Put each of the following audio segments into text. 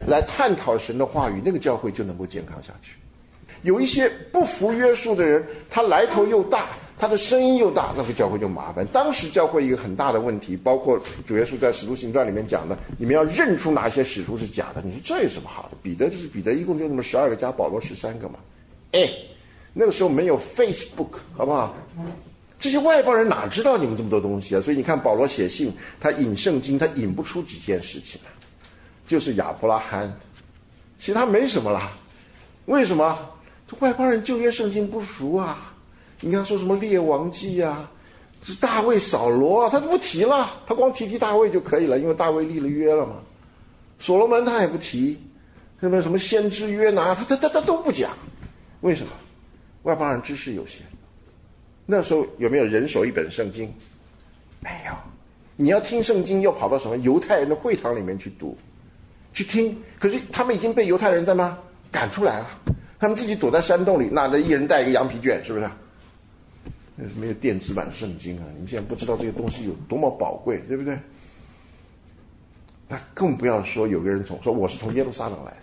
来探讨神的话语，那个教会就能够健康下去。有一些不服约束的人，他来头又大，他的声音又大，那个教会就麻烦。当时教会一个很大的问题，包括主耶稣在使徒行传里面讲的，你们要认出哪些使徒是假的。你说这有什么好的？彼得就是彼得，一共就那么12个加保罗13个嘛。那个时候没有 Facebook， 好不好？这些外邦人哪知道你们这么多东西啊？所以你看保罗写信，他引圣经，他引不出几件事情来，就是亚伯拉罕，其他没什么啦。为什么？这外邦人旧约圣经不熟啊。你看说什么列王记啊，是大卫扫罗啊，他都不提了，他光提大卫就可以了，因为大卫立了约了嘛。所罗门他也不提，什么先知约拿，他都不讲。为什么？外邦人知识有限。那时候有没有人手一本圣经？没有。你要听圣经，要跑到什么犹太人的会堂里面去读去听，可是他们已经被犹太人在吗赶出来了，他们自己躲在山洞里，拿着一人带一个羊皮卷，是不是？那是没有电子版圣经啊！你现在不知道这个东西有多么宝贵，对不对？那更不要说有个人说我是从耶路撒冷来的，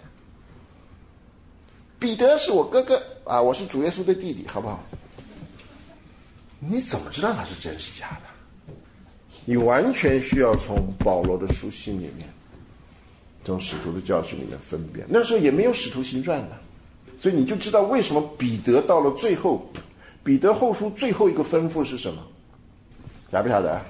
彼得是我哥哥啊，我是主耶稣的弟弟，好不好？你怎么知道他是真是假的？你完全需要从保罗的书信里面，从使徒的教训里面分辨。那时候也没有使徒行传的，所以你就知道为什么彼得到了最后，彼得后书最后一个吩咐是什么？晓不晓得？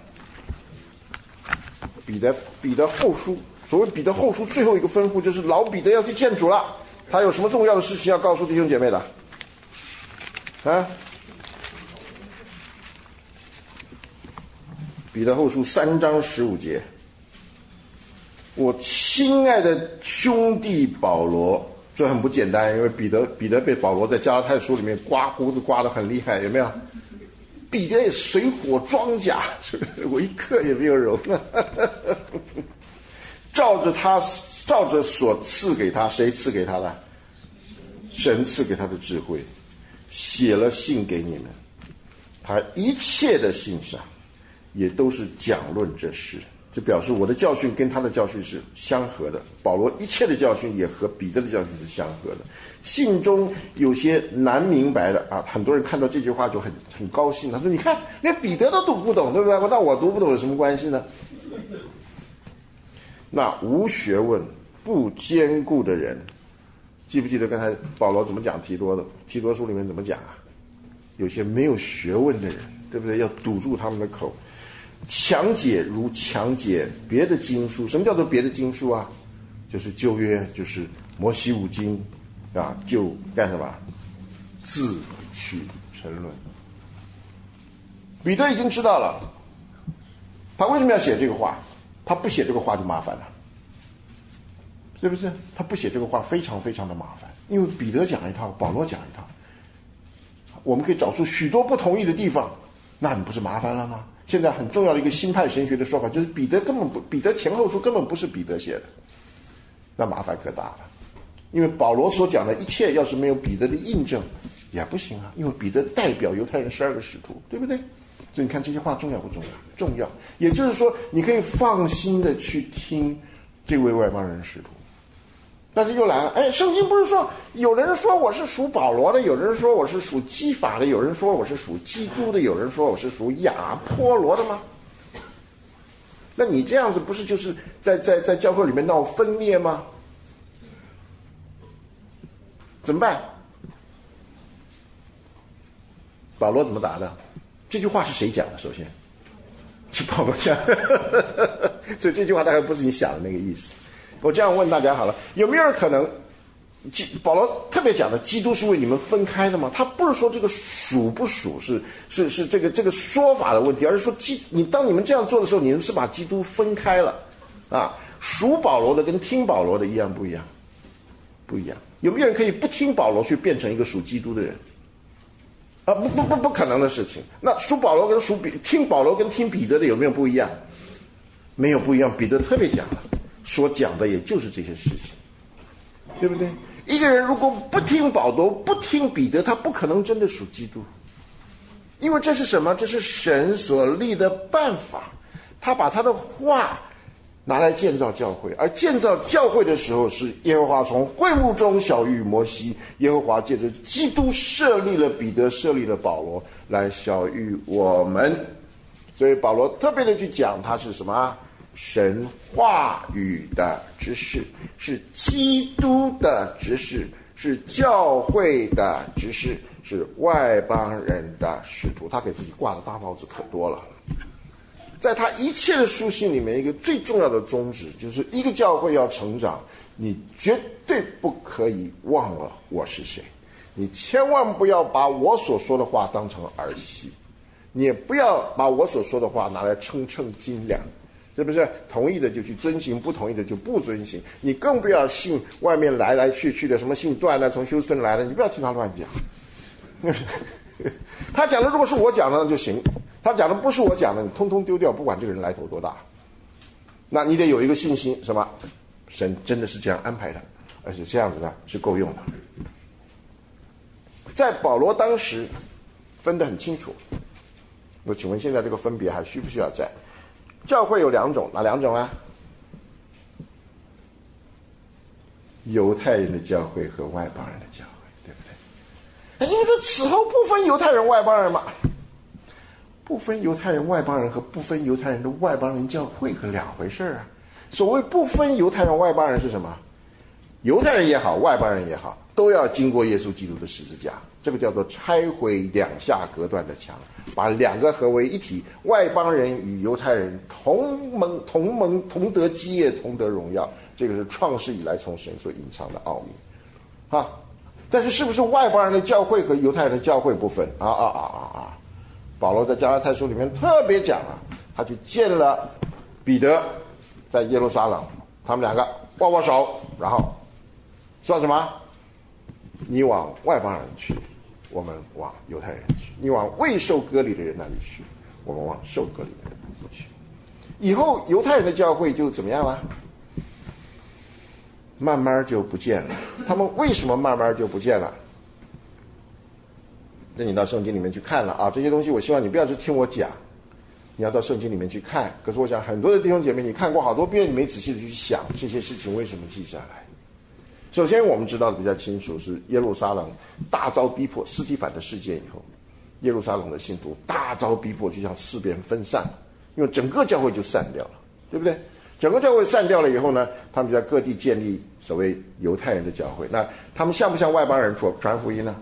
彼得后书，所谓彼得后书最后一个吩咐就是老彼得要去见主了，他有什么重要的事情要告诉弟兄姐妹的？啊？彼得后书3章15节，我亲爱的兄弟保罗，这很不简单，因为彼得被保罗在加拉太书里面刮胡子刮得很厉害，有没有？彼得也水火装甲，是不是？我一刻也没有容了。照着所赐给他，谁赐给他的？神赐给他的智慧，写了信给你们。他一切的信上也都是讲论这事，这表示我的教训跟他的教训是相合的。保罗一切的教训也和彼得的教训是相合的。信中有些难明白的啊，很多人看到这句话就很高兴，他说：“你看，连彼得都读不懂，对不对？那我读不懂有什么关系呢？”那无学问、不坚固的人，记不记得刚才保罗怎么讲提多的？提多书里面怎么讲啊？有些没有学问的人，对不对？要堵住他们的口。强解如强解别的经书，什么叫做别的经书啊？就是旧约，就是摩西五经啊，就干什么？自取沉沦。彼得已经知道了，他为什么要写这个话？他不写这个话就麻烦了，是不是？他不写这个话非常非常的麻烦，因为彼得讲一套，保罗讲一套，我们可以找出许多不同意的地方，那你不是麻烦了吗？现在很重要的一个新派神学的说法就是彼得前后书根本不是彼得写的，那麻烦可大了。因为保罗所讲的一切要是没有彼得的印证也不行啊，因为彼得代表犹太人12个使徒，对不对？所以你看这些话重要不重要？重要。也就是说你可以放心的去听这位外邦人使徒。但是又来了，圣经不是说有人说我是属保罗的，有人说我是属基法的，有人说我是属基督的，有人说我是属亚波罗的吗？那你这样子不是就是在教会里面闹分裂吗？怎么办？保罗怎么答的？这句话是谁讲的？首先是保罗讲的，所以这句话大概不是你想的那个意思。我这样问大家好了，有没有人可能保罗特别讲的基督是为你们分开的吗？他不是说这个属不属是这个说法的问题，而是说当你们这样做的时候，你们是把基督分开了啊。属保罗的跟听保罗的一样不一样？不一样。有没有人可以不听保罗去变成一个属基督的人？啊，不可能的事情。那属保罗跟听保罗跟听彼得的有没有不一样？没有不一样。彼得特别讲了，所讲的也就是这些事情，对不对？一个人如果不听保罗不听彼得，他不可能真的属基督，因为这是什么？这是神所立的办法，他把他的话拿来建造教会，而建造教会的时候，是耶和华从会幕中晓谕摩西，耶和华借着基督设立了彼得，设立了保罗，来晓谕我们。所以保罗特别的去讲，他是什么？神话语的执事，是基督的执事，是教会的执事，是外邦人的使徒。他给自己挂的大帽子可多了。在他一切的书信里面，一个最重要的宗旨就是一个教会要成长，你绝对不可以忘了我是谁，你千万不要把我所说的话当成儿戏，你也不要把我所说的话拿来称斤两，是不是？同意的就去遵行，不同意的就不遵行。你更不要信外面来来去去的，什么信段的，从休斯顿来的，你不要听他乱讲。他讲的如果是我讲的那就行，他讲的不是我讲的，你通通丢掉，不管这个人来头多大。那你得有一个信心，什么？神真的是这样安排的，而且这样子呢是够用的。在保罗当时分得很清楚。那请问现在这个分别还需不需要在？教会有两种，哪两种啊？犹太人的教会和外邦人的教会，对不对？因为这此后不分犹太人外邦人嘛，不分犹太人外邦人和不分犹太人的外邦人教会可两回事啊。所谓不分犹太人外邦人是什么？犹太人也好，外邦人也好，都要经过耶稣基督的十字架，这个叫做拆毁两下隔断的墙，把两个合为一体，外邦人与犹太人同得基业，同得荣耀。这个是创世以来从神所隐藏的奥秘啊！但是是不是外邦人的教会和犹太人的教会不分啊？保罗在加拉太书里面特别讲了，他去见了彼得，在耶路撒冷，他们两个握握手，然后说什么？你往外邦人去，我们往犹太人去；你往未受割礼的人那里去，我们往受割礼的人那里去。以后犹太人的教会就怎么样了？慢慢就不见了。他们为什么慢慢就不见了？那你到圣经里面去看了啊，这些东西我希望你不要去听我讲，你要到圣经里面去看。可是我想很多的弟兄姐妹，你看过好多遍，你没仔细的去想这些事情为什么记下来。首先我们知道的比较清楚，是耶路撒冷大遭逼迫，司提反的事件以后，耶路撒冷的信徒大遭逼迫，就像四边分散了，因为整个教会就散掉了，对不对？整个教会散掉了以后呢，他们就在各地建立所谓犹太人的教会。那他们像不像外邦人传福音呢？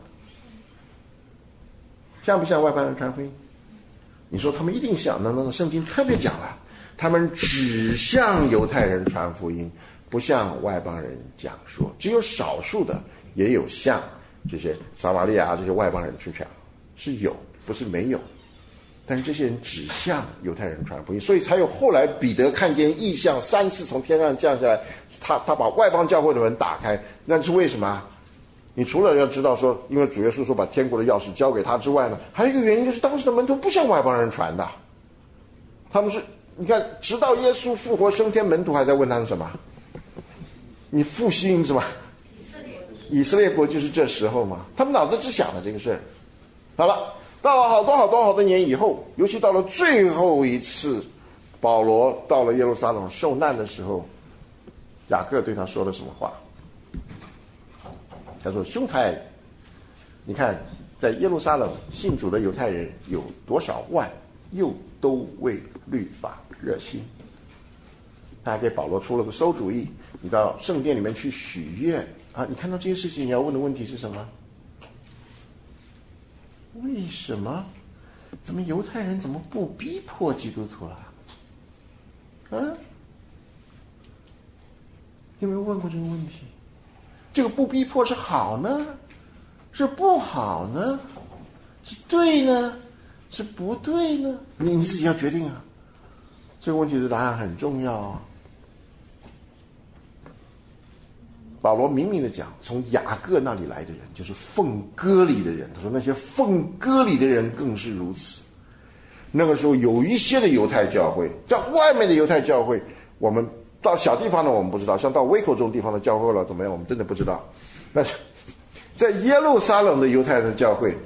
像不像外邦人传福音？你说他们一定像，那圣经特别讲了，他们只向犹太人传福音，不向外邦人讲说。只有少数的也有向这些撒玛利亚这些外邦人去讲，是有，不是没有。但是这些人只向犹太人传福音，所以才有后来彼得看见异象3次从天上降下来，他把外邦教会的门打开。那是为什么？你除了要知道说，因为主耶稣说把天国的钥匙交给他之外呢，还有一个原因就是当时的门徒不向外邦人传的，他们是，你看，直到耶稣复活升天，门徒还在问他们什么？你复兴是吧？以色列国就是这时候嘛，他们脑子只想了这个事儿。好了。到了好多年以后，尤其到了最后一次保罗到了耶路撒冷受难的时候，雅各对他说了什么话？他说：兄台，你看在耶路撒冷信主的犹太人有多少万，又都为律法热心。他还给保罗出了个馊主意，你到圣殿里面去许愿啊！你看到这些事情，你要问的问题是什么？为什么？怎么犹太人怎么不逼迫基督徒啊？有没有问过这个问题？这个不逼迫是好呢，是不好呢？是对呢，是不对呢？你自己要决定啊。这个问题的答案很重要啊。保罗明明的讲，从雅各那里来的人就是奉割礼的人。他说那些奉割礼的人更是如此。那个时候有一些的犹太教会，在外面的犹太教会，我们到小地方呢我们不知道，像到威口这种地方的教会了怎么样，我们真的不知道。那在耶路撒冷的犹太人的教会，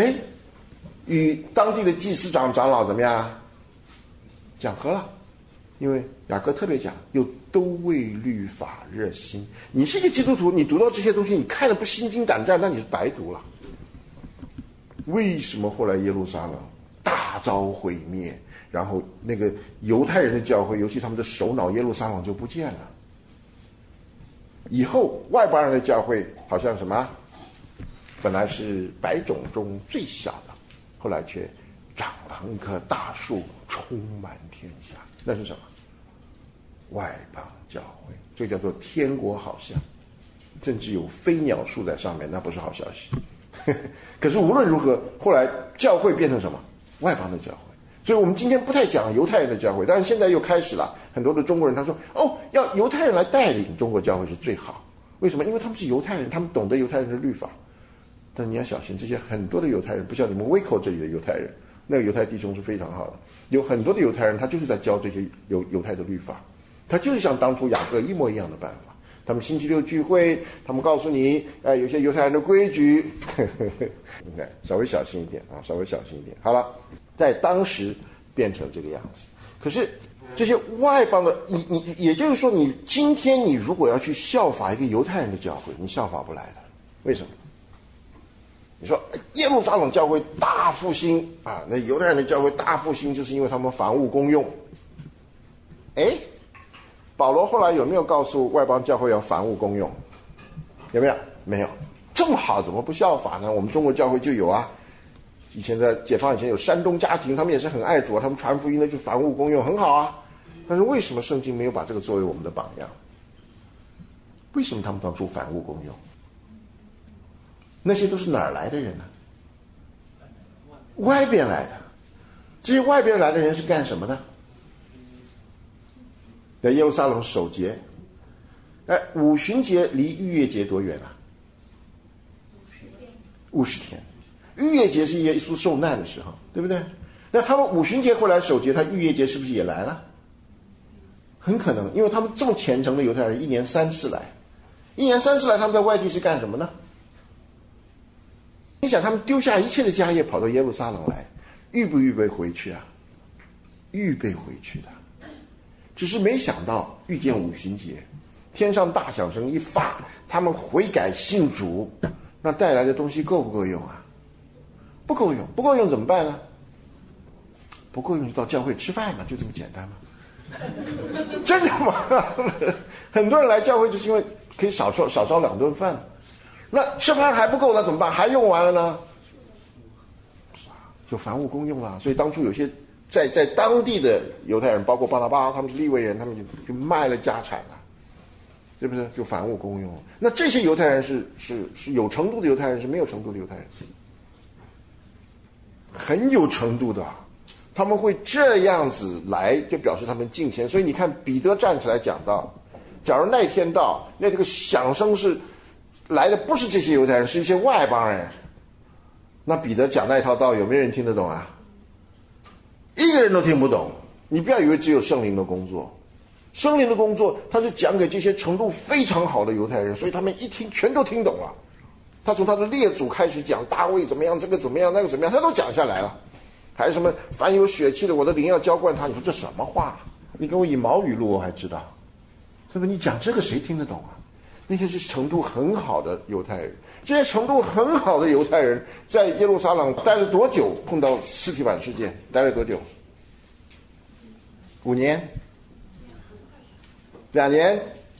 与当地的祭司长长老怎么样？讲和了， 因为雅各特别讲，又都为律法热心。你是一个基督徒，你读到这些东西，你看了不心惊胆战，那你是白读了。为什么后来耶路撒冷大遭毁灭，然后那个犹太人的教会，尤其他们的首脑耶路撒冷就不见了？以后外邦人的教会好像什么，本来是百种中最小的，后来却长成一棵大树，充满天下。那是什么？外邦教会，这叫做天国好像，甚至有飞鸟树在上面，那不是好消息。可是无论如何，后来教会变成什么？外邦的教会。所以我们今天不太讲犹太人的教会，但是现在又开始了。很多的中国人他说，要犹太人来带领中国教会是最好。为什么？因为他们是犹太人，他们懂得犹太人的律法。但你要小心，这些很多的犹太人不像你们威口这里的犹太人，那个犹太弟兄是非常好的。有很多的犹太人他就是在教这些犹太的律法，他就是像当初雅各一模一样的办法。他们星期六聚会，他们告诉你，有些犹太人的规矩，你看稍微小心一点啊，稍微小心一点。好了，在当时变成这个样子。可是这些外邦的，你也就是说，你今天你如果要去效法一个犹太人的教会，你效法不来的。为什么？你说耶路撒冷教会大复兴啊，那犹太人的教会大复兴，就是因为他们房屋公用。保罗后来有没有告诉外邦教会要房屋公用？有没有？没有。正好怎么不效法呢？我们中国教会就有啊。以前在解放以前有山东家庭，他们也是很爱主，他们传福音的就房屋公用，很好啊。但是为什么圣经没有把这个作为我们的榜样？为什么他们当初房屋公用？那些都是哪儿来的人呢？外边来的。这些外边来的人是干什么的？在耶路撒冷守节。五旬节离逾越节多远啊？50天。逾越节是耶稣受难的时候，对不对？那他们五旬节回来守节，他逾越节是不是也来了？很可能，因为他们这么虔诚的犹太人，1年3次来。1年3次来，他们在外地是干什么呢？你想，他们丢下一切的家业跑到耶路撒冷来，预不预备回去啊？预备回去的。只是没想到遇见五旬节，天上大响声一发，他们悔改信主，那带来的东西够不够用啊？不够用。不够用怎么办呢？不够用就到教会吃饭嘛，就这么简单嘛。真的吗？很多人来教会就是因为可以少烧2顿饭，那吃饭还不够，那怎么办？还用完了呢？就房屋公用了。所以当初有些在当地的犹太人，包括巴拿巴，他们是利未人，他们就卖了家产了，是不是？就房屋公用。那这些犹太人是有程度的犹太人，是没有程度的犹太人？很有程度的。他们会这样子来，就表示他们敬虔。所以你看彼得站起来讲到，假如那天到，那这个响声是来的不是这些犹太人，是一些外邦人，那彼得讲那一套道有没有人听得懂啊？一个人都听不懂。你不要以为只有圣灵的工作，圣灵的工作他是讲给这些程度非常好的犹太人，所以他们一听全都听懂了。他从他的列祖开始讲大卫怎么样，这个怎么样，那个怎么样，他都讲下来了。还有什么凡有血气的，我的灵要浇灌他。你说这什么话？你跟我以毛语录我还知道，是不是？你讲这个谁听得懂啊？那些是程度很好的犹太人，这些程度很好的犹太人在耶路撒冷待了多久？碰到司提反事件待了多久？5年？2年？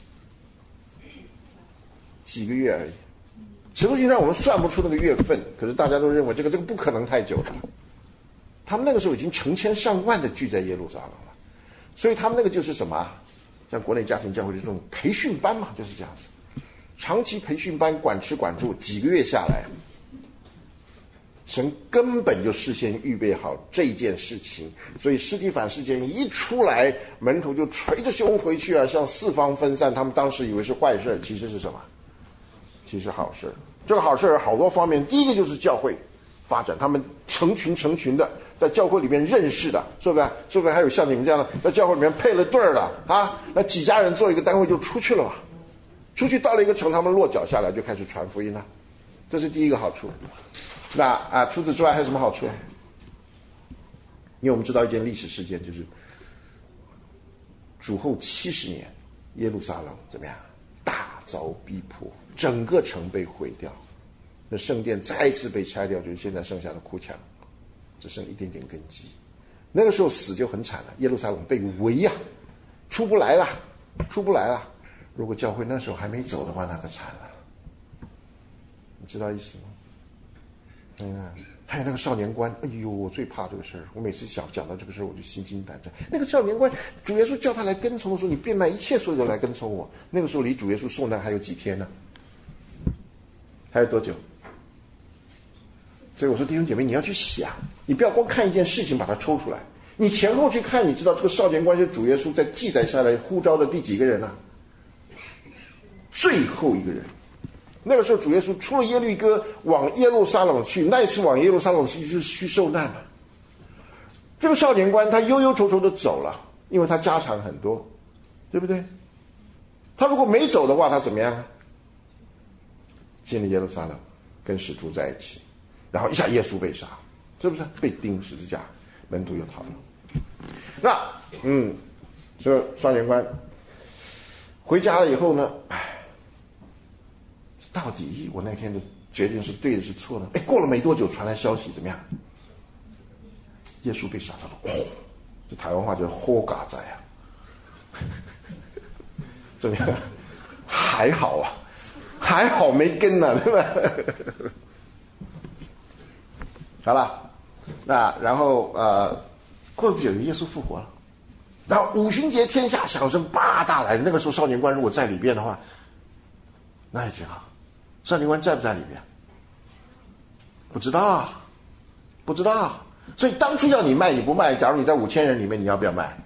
几个月而已。实际上我们算不出那个月份，可是大家都认为这个不可能太久的。他们那个时候已经成千上万的聚在耶路撒冷了，所以他们那个就是什么？像国内家庭教会的这种培训班嘛，就是这样子，长期培训班，管吃管住，几个月下来，神根本就事先预备好这件事情。所以司提反事件一出来，门徒就捶着胸回去啊，向四方分散。他们当时以为是坏事，其实是什么？其实好事。这个好事有好多方面，第一个就是教会发展，他们成群的在教会里面认识的，是不是？是不是还有像你们这样的在教会里面配了对儿的啊？那几家人做一个单位就出去了嘛，出去到了一个城，他们落脚下来就开始传福音了，这是第一个好处。那除此之外还有什么好处？因为我们知道一件历史事件，就是主后70年，耶路撒冷怎么样？大遭逼迫，整个城被毁掉，那圣殿再一次被拆掉，就是现在剩下的哭墙，只剩一点点根基。那个时候死就很惨了，耶路撒冷被围呀，出不来了。如果教会那时候还没走的话，那可惨了。你知道意思吗？还有那个少年官，哎呦，我最怕这个事儿。我每次讲到这个事儿，我就心惊胆战。那个少年官，主耶稣叫他来跟从的时候，你变卖一切所有的来跟从我。那个时候离主耶稣受难还有几天呢？还有多久？所以我说弟兄姐妹，你要去想，你不要光看一件事情把它抽出来，你前后去看，你知道这个少年官是主耶稣在记载下来呼召的第几个人呢？最后一个人。那个时候主耶稣出了耶利哥往耶路撒冷去，那一次往耶路撒冷去就是去受难了。这个少年官他忧忧愁愁的走了，因为他家产很多，对不对？他如果没走的话，他怎么样？进了耶路撒冷，跟使徒在一起，然后一下耶稣被杀，是不是被钉十字架？门徒又逃了。那这个少年官回家了以后呢，到底我那天的决定是对的是错的？过了没多久传来消息，怎么样？耶稣被杀，他说这台湾话叫豁嘎仔啊。怎么样？还好啊，还好没跟呢，对吧？好了，那然后过不久耶稣复活了，然后五旬节天下响声八大来。那个时候少年官如果在里边的话，那也挺好。少年官在不在里边？不知道。所以当初要你卖你不卖，假如你在5000人里面，你要不要卖？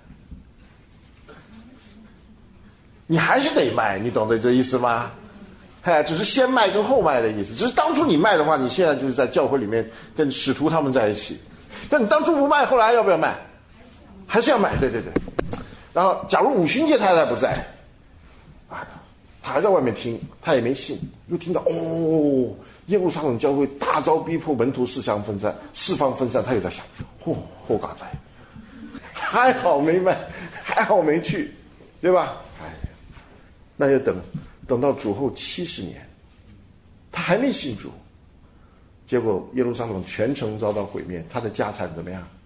你还是得卖，你懂得这意思吗？只是先卖跟后卖的意思。只是当初你卖的话，你现在就是在教会里面跟使徒他们在一起。但你当初不卖，后来要不要卖？还是要买，对。然后假如五旬节太太不在，他还在外面听，他也没信，又听到耶路撒冷教会大遭逼迫，门徒四方分散，他又在想，豁嘎仔，还好没卖，还好没去，对吧？那就等到主后70年，他还没信主，结果耶路撒冷全城遭到毁灭，他的家产怎么样？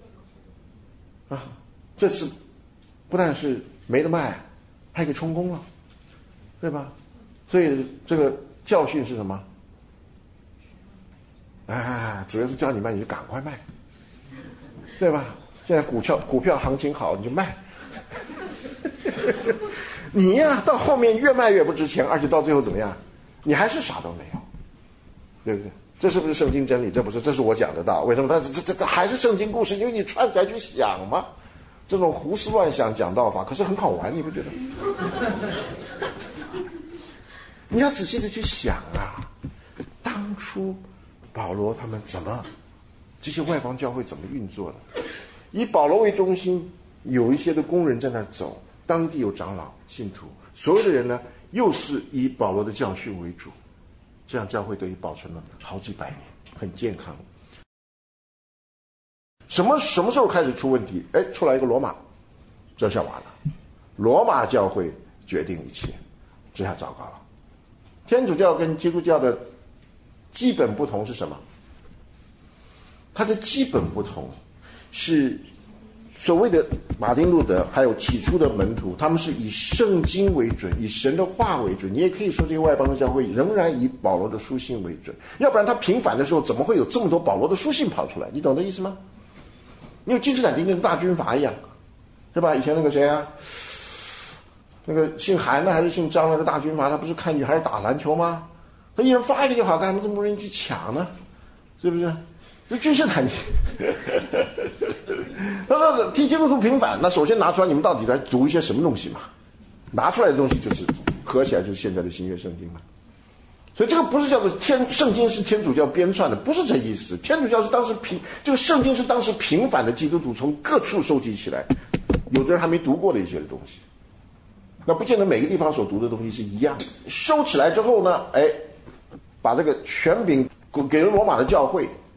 这次不但是没得卖，还给充公了，对吧？所以这个教训是什么？主要是叫你卖，你就赶快卖，对吧？现在股票行情好，你就卖。你呀，到后面越卖越不值钱，而且到最后怎么样？你还是啥都没有，对不对？这是不是圣经真理？这不是，这是我讲得到。为什么？这还是圣经故事，因为你串起来去想嘛。这种胡思乱想讲道法，可是很好玩，你不觉得？你要仔细的去想当初保罗他们这些外邦教会怎么运作的？以保罗为中心，有一些的工人在那儿走，当地有长老、信徒，所有的人呢，又是以保罗的教训为主，这样教会得以保存了好几百年，很健康。什么时候开始出问题？出来一个罗马，这下完了。罗马教会决定一切，这下糟糕了。天主教跟基督教的基本不同是什么？它的基本不同是所谓的马丁路德还有起初的门徒，他们是以圣经为准，以神的话为准。你也可以说这些外邦的教会仍然以保罗的书信为准，要不然他平反的时候怎么会有这么多保罗的书信跑出来？你懂的意思吗？因为君士坦丁跟大军阀一样，是吧？以前那个谁那个姓韩的还是姓张那个大军阀，他不是看女孩打篮球吗？他一人发一个就好，干嘛这么多人去抢呢？是不是？这君士坦丁他说替基督徒平反，那首先拿出来你们到底在读一些什么东西嘛？拿出来的东西就是合起来就是现在的新约圣经嘛。所以这个不是叫做圣经是天主教编撰的，不是这意思。天主教是当时这个圣经是当时平反的基督徒从各处收集起来，有的人还没读过的一些东西，那不见得每个地方所读的东西是一样的。收起来之后呢，把这个权柄给了罗马的教会，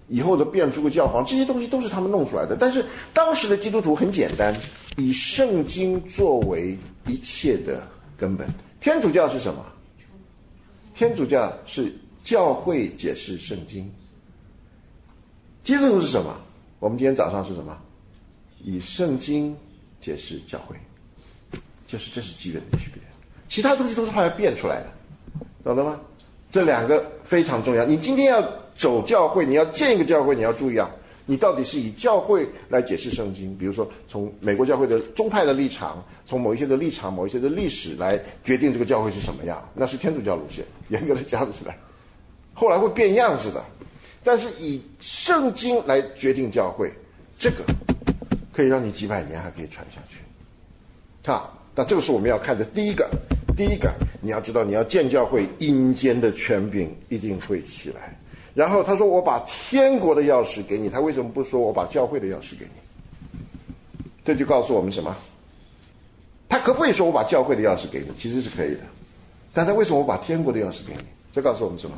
以后的变出个教皇，这些东西都是他们弄出来的。但是当时的基督徒很简单，以圣经作为一切的根本。天主教是什么？天主教是教会解释圣经。基督徒是什么？我们今天早上是什么？以圣经解释教会，这是基本的区别。其他东西都是后来变出来的，懂得吗？这两个非常重要。你今天要走教会，你要建一个教会，你要注意啊，你到底是以教会来解释圣经，比如说从美国教会的宗派的立场，从某一些的立场、某一些的历史来决定这个教会是什么样，那是天主教路线，严格的讲起来，后来会变样子的。但是以圣经来决定教会，这个可以让你几百年还可以传下去。那这个是我们要看的第一个，你要知道，你要建教会，阴间的权柄一定会起来。然后他说我把天国的钥匙给你，他为什么不说我把教会的钥匙给你？这就告诉我们什么？他可不可以说我把教会的钥匙给你？其实是可以的，但他为什么我把天国的钥匙给你？这告诉我们什么？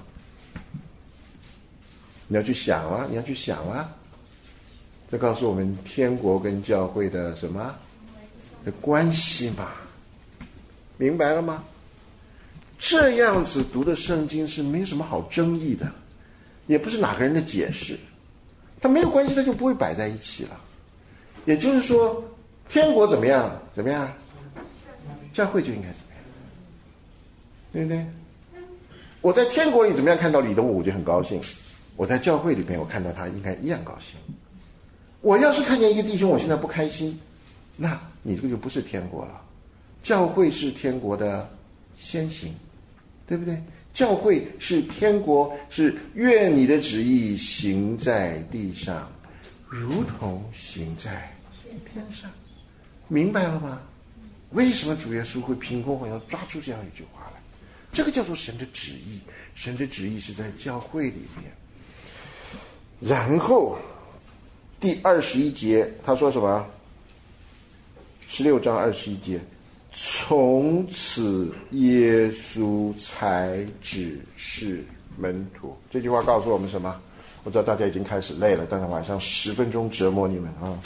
你要去想啊，这告诉我们天国跟教会的什么的关系嘛？明白了吗？这样子读的圣经是没什么好争议的，也不是哪个人的解释，它没有关系，它就不会摆在一起了。也就是说，天国怎么样，教会就应该怎么样，对不对？我在天国里怎么样看到李东武，我就很高兴。我在教会里面，我看到他应该一样高兴。我要是看见一个弟兄，我现在不开心，那你这个就不是天国了。教会是天国的先行，对不对？教会是天国，是愿你的旨意行在地上，如同行在天上。明白了吗？为什么主耶稣会凭空好像抓出这样一句话来？这个叫做神的旨意，神的旨意是在教会里面。然后第21节他说什么？16章21节，从此耶稣才指示门徒。这句话告诉我们什么？我知道大家已经开始累了，但是晚上10分钟折磨你们啊！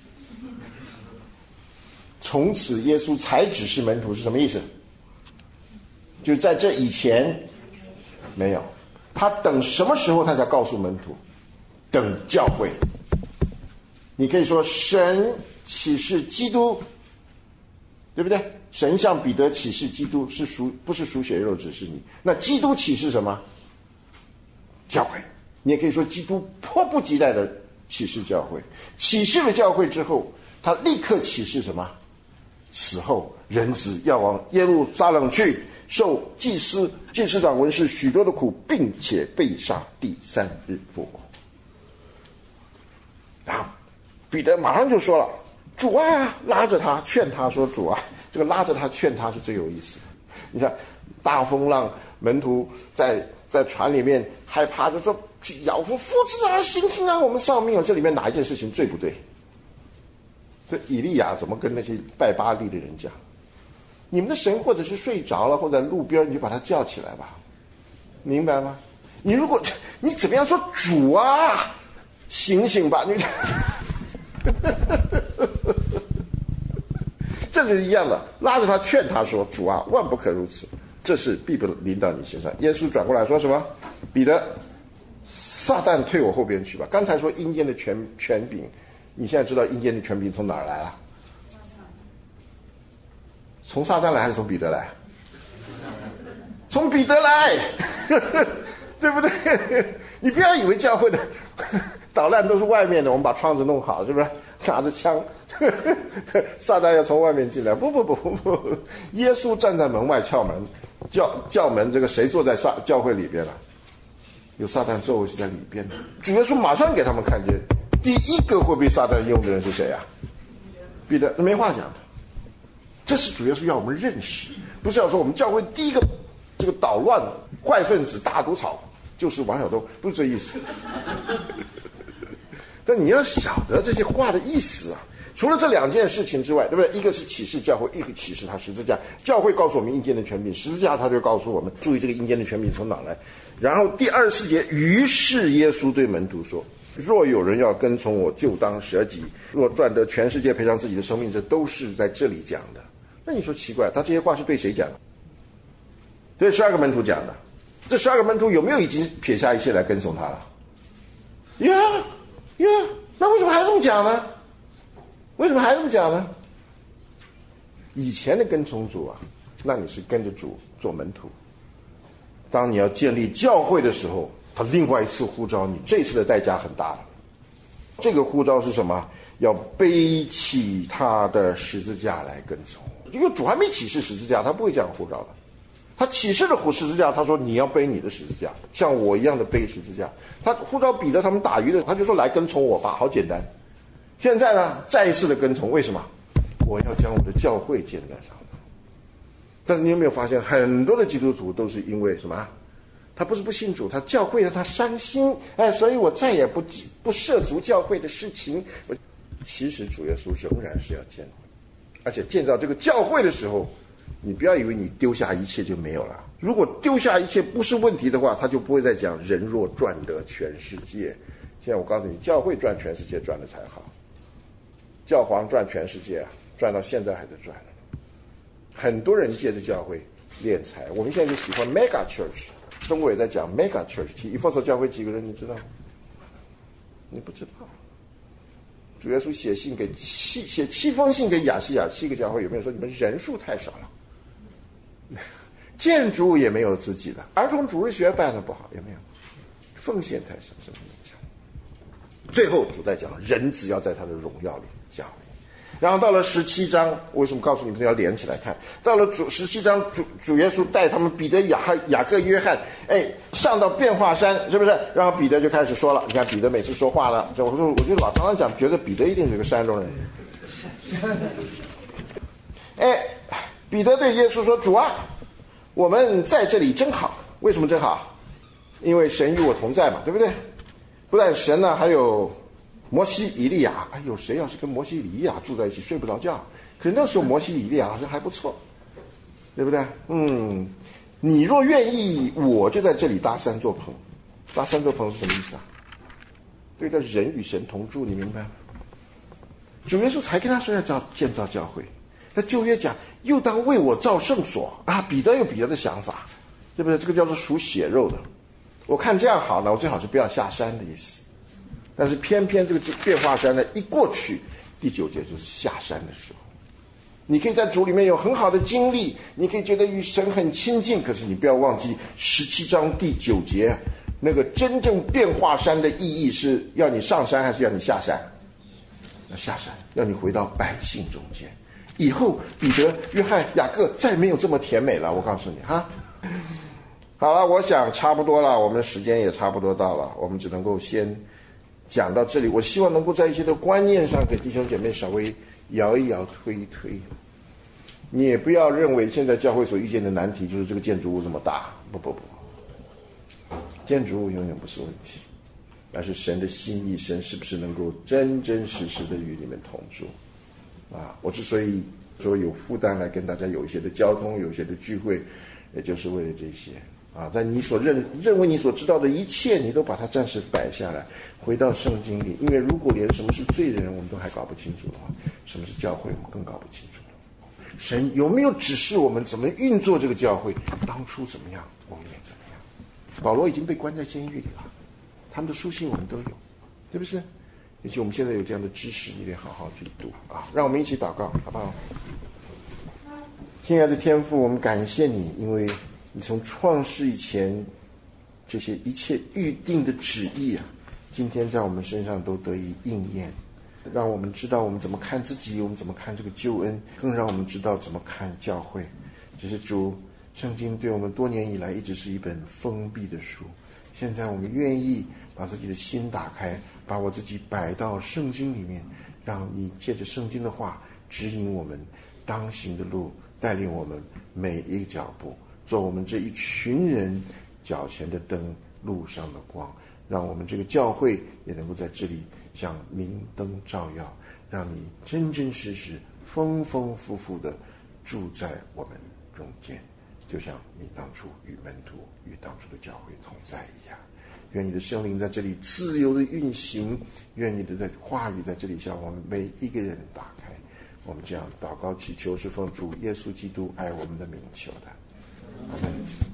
从此耶稣才指示门徒是什么意思？就在这以前没有，他等什么时候他才告诉门徒？等教会。你可以说神启示基督，对不对？神向彼得启示基督不是属血肉指示你。那基督启示什么？教会。你也可以说基督迫不及待的启示教会。启示了教会之后，他立刻启示什么？此后人子要往耶路撒冷去，受祭司长文士许多的苦，并且被杀，第3日复活。然后彼得马上就说了，主啊，拉着他劝他说，主啊，这个拉着他劝他是最有意思的。你看大风浪，门徒在船里面害怕，就说咬父子啊，行啊，我们丧命了。这里面哪一件事情最不对？这以利亚怎么跟那些拜巴力的人讲？你们的神或者是睡着了，或者在路边，你就把他叫起来吧，明白吗？你怎么样说主啊，醒醒吧，你这就是一样的，拉着他劝他说，主啊，万不可如此，这事必不临到你身上。耶稣转过来说什么？彼得，撒旦退我后边去吧。刚才说阴间的权柄，你现在知道阴间的权柄从哪儿来了？从撒旦来还是从彼得来？从彼得来对不对？你不要以为教会的捣乱都是外面的，我们把窗子弄好，是不是拿着枪撒旦要从外面进来？不，耶稣站在门外敲门，叫门，这个谁坐在教会里边了？有撒旦座位是在里边的。主耶稣马上给他们看见，第一个会被撒旦用的人是谁啊？彼得，那没话讲的。这是主耶稣要我们认识，不是要说我们教会第一个这个捣乱坏分子大毒草就是王晓东，不是这意思。但你要晓得这些话的意思啊， 除了这两件事情之外，对不对？一个是启示教会，一个启示他十字架。教会告诉我们阴间的权柄，十字架他就告诉我们，注意这个阴间的权柄从哪来。然后第24节，于是耶稣对门徒说，若有人要跟从我，就当舍己，若赚得全世界，赔上自己的生命，这都是在这里讲的。那你说奇怪，他这些话是对谁讲的？对12个门徒讲的。这12个门徒有没有已经撇下一切来跟从他了？那为什么还这么讲呢？为什么还这么讲呢？以前的跟从主啊，那你是跟着主做门徒。当你要建立教会的时候，他另外一次呼召你，这次的代价很大了。这个呼召是什么？要背起他的十字架来跟从。因为主还没启示十字架，他不会这样呼召的。他启示了十字架，他说你要背你的十字架，像我一样的背十字架。他呼召彼得他们打鱼的，他就说来跟从我吧，好简单。现在呢，再一次的跟从，为什么？我要将我的教会建在上面。但是你有没有发现，很多的基督徒都是因为什么？他不是不信主，他教会让他伤心，所以我再也不涉足教会的事情。其实主耶稣仍然是要建，而且建造这个教会的时候，你不要以为你丢下一切就没有了。如果丢下一切不是问题的话，他就不会再讲人若赚得全世界。现在我告诉你，教会赚全世界赚的才好，教皇赚全世界赚到现在还在赚。很多人借着教会敛财，我们现在就喜欢 mega church， 中国也在讲 mega church。以弗所教会几个人你知道吗？你不知道。主耶稣写7封信给亚细亚7个教会，有没有说你们人数太少了？建筑物也没有自己的，儿童主日学办得不好，有没有？奉献太少，什么没讲？最后主在讲人只要在他的荣耀里降临。然后到了17章，为什么告诉你们要连起来看？到了17章，主耶稣带他们彼得、雅各、约翰，上到变化山，是不是？然后彼得就开始说了。你看彼得每次说话了，我就老常常讲，觉得彼得一定是个山东人。彼得对耶稣说：“主啊，我们在这里真好。为什么真好？因为神与我同在嘛，对不对？不但神呢，还有摩西、以利亚。有谁要是跟摩西、以利亚住在一起睡不着觉？可是那时候摩西、以利亚好像还不错，对不对？你若愿意，我就在这里搭3座棚。搭3座棚是什么意思啊？对待人与神同住，你明白吗？主耶稣才跟他说要建造教会。在旧约讲，又当为我造圣所啊！彼得有彼得的想法，对不对？这个叫做属血肉的。我看这样好呢，我最好是不要下山的意思。但是偏偏这个变化山呢，一过去，第9节就是下山的时候。你可以在主里面有很好的经历，你可以觉得与神很亲近，可是你不要忘记17章第9节，那个真正变化山的意义是要你上山还是要你下山？要下山，要你回到百姓中间。以后彼得、约翰、雅各再没有这么甜美了，我告诉你哈。好了，我想差不多了，我们时间也差不多到了，我们只能够先讲到这里。我希望能够在一些的观念上给弟兄姐妹稍微摇一摇、推一推。你也不要认为现在教会所遇见的难题就是这个建筑物这么大，不，建筑物永远不是问题，而是神的心意，神是不是能够真真实实的与你们同住我之所以说有负担来跟大家有一些的交通，有一些的聚会，也就是为了这些在你所认为你所知道的一切，你都把它暂时摆下来，回到圣经里。因为如果连什么是罪人我们都还搞不清楚的话，什么是教会我们更搞不清楚了。神有没有指示我们怎么运作这个教会？当初怎么样，我们也怎么样。保罗已经被关在监狱里了，他们的书信我们都有，对不是？也许我们现在有这样的知识，你得好好去读让我们一起祷告，好不好？亲爱的天父，我们感谢你，因为你从创世以前这些一切预定的旨意今天在我们身上都得以应验，让我们知道我们怎么看自己，我们怎么看这个救恩，更让我们知道怎么看教会。这是主，圣经对我们多年以来一直是一本封闭的书，现在我们愿意把自己的心打开，把我自己摆到圣经里面，让你借着圣经的话指引我们当行的路，带领我们每一个脚步，做我们这一群人脚前的灯，路上的光，让我们这个教会也能够在这里像明灯照耀， 让你真真实实、丰丰富富的住在我们中间，就像你当初与门徒、与当初的教会同在一样。愿你的圣灵在这里自由的运行，愿你的话语在这里向我们每一个人打开。我们这样祷告祈求，是奉主耶稣基督爱我们的名求的，阿们。